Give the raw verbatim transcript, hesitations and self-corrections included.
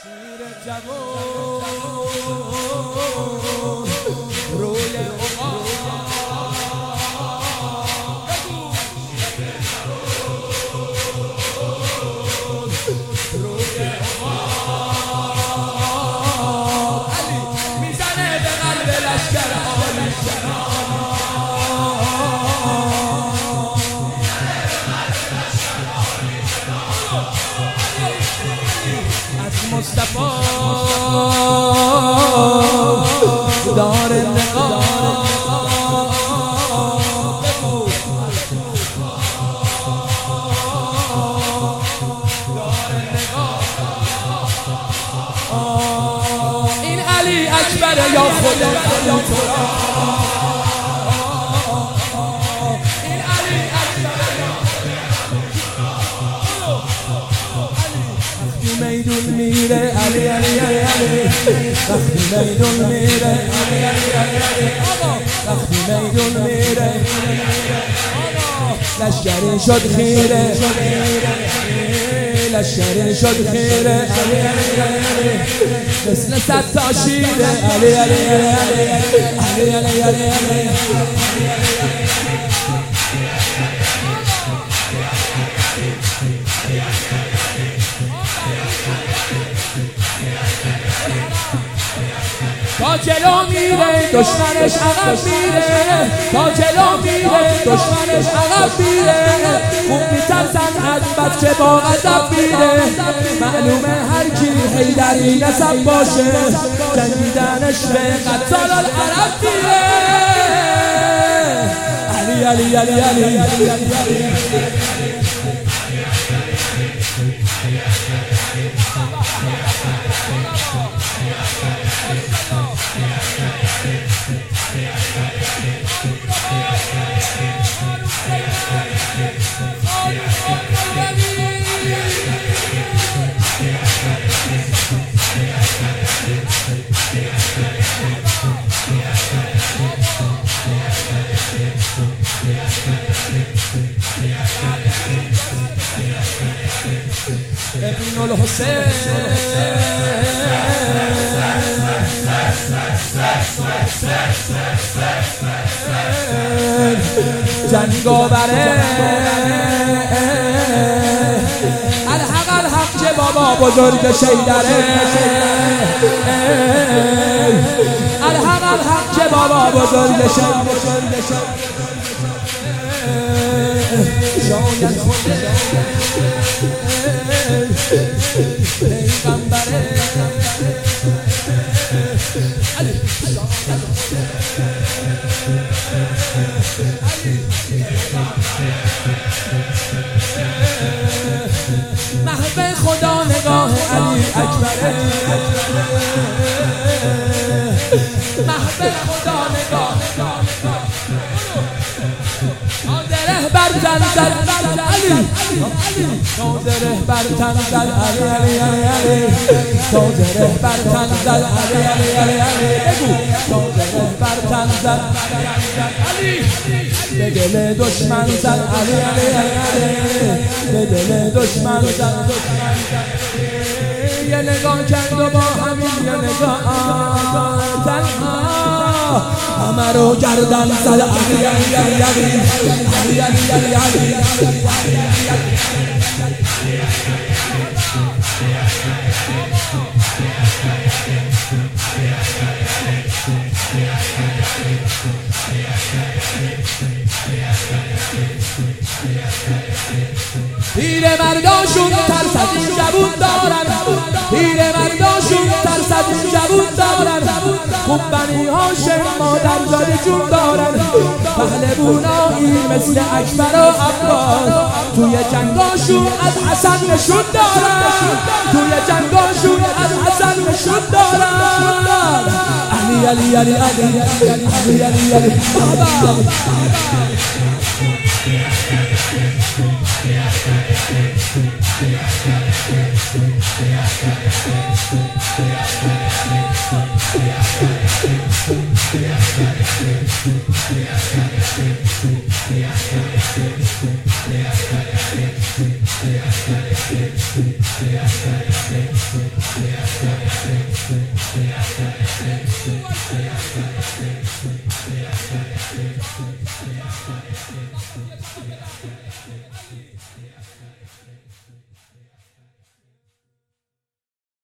شیر جوان روی عقاب روی عقاب علی میزنه به قلب لشکر عالی مصطفی دار نقاب این علی اکبر یا خدا یا تو این علی اکبر میدون میره علی علی علی علی وقتی میدون میره علی علی علی علی وقتی میدون میره لشکری شد خیره لشکری شد خیره علی علی علی مثل صد تا شیره علی علی علی علی علی علی علی تا جلو میره دشمنش عقب میره تا جلو میره دشمنش عقب میره خوب میترسن از بچه با غضب میره معلومه هر کی حیدری نسب باشه جنگیدنش به قتال العرب میره علی علی علی علی علی علی ابن الحسین جنگاوره الحق الحق که بابا بزرگ شیدره الحق الحق که بابا بزرگ شیدره شاید خونه پیغمبره محب خدا نگاه علی اکبره محب خدا نگاه نادره بر زنزل علی نادره بر تنزل علی علی علی علی نادره بر تنزل علی علی علی علی بگو نادره بر تنزل علی به دل دشمن زد علی علی علی به دل دشمن زد یه نگاه کرد و با همین یه نگاه تنها همه رو گردن زد علی علی علی علی علی علی علی علی پیر مرداشون ترس از این جوون دارن پیر مرداشون ترس از این جوون دارن خوب بنی هاشم مادر زاده جون دارن پهلوونایی مثل اکبر و عباس توی جنگاشون از حسن نشون دارن توی جنگاشون از حسن نشون دارن علی علی علی علی علی علی علی بابا Yeah. Thank you.